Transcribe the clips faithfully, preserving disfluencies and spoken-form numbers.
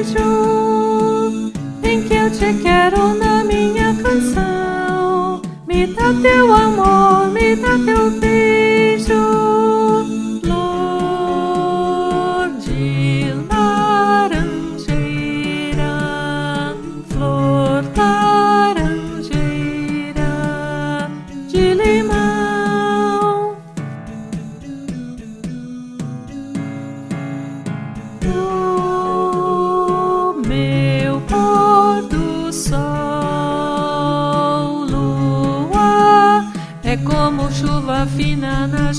beijo, vem que eu te quero na minha canção. Me dá teu amor, me dá teu beijo. Flor de laranjeira, flor laranjeira de limão. No meu pôr do sol, lua é como chuva fina na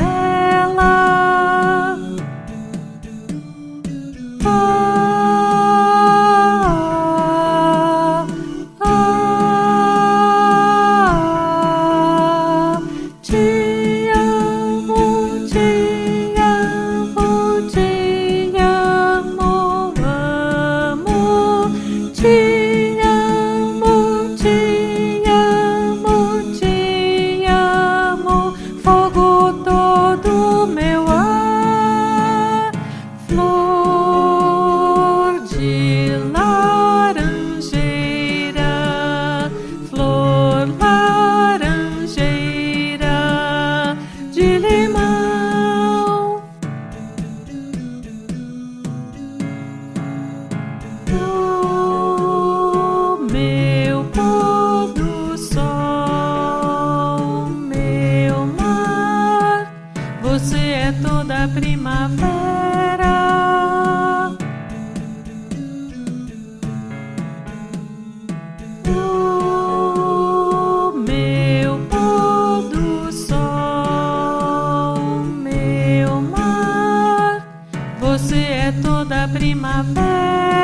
janela. Ah, ah, te amo, te amo, te amo, amo, te amo, te amo, te amo, fogo todo meu ar. Flor de laranjeira, flor laranjeira de limão. No meu pôr do sol, meu mar, você é toda a primavera. No meu pôr do sol, meu mar, você é toda a primavera.